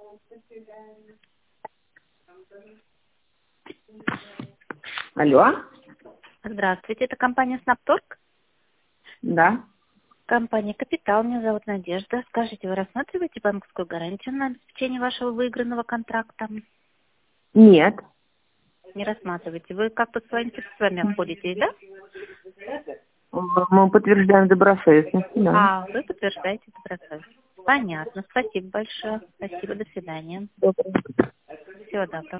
Алло. Здравствуйте, это компания Снапторг? Да. Компания «Капитал», меня зовут Надежда. Скажите, вы рассматриваете банковскую гарантию на обеспечение вашего выигранного контракта? Нет. Не рассматриваете. Вы как-то своими средствами обходитесь, да? Мы подтверждаем добросовестность, да. А, вы подтверждаете это процесс. Понятно. Спасибо большое. Спасибо. До свидания. Добрый. Всего доброго.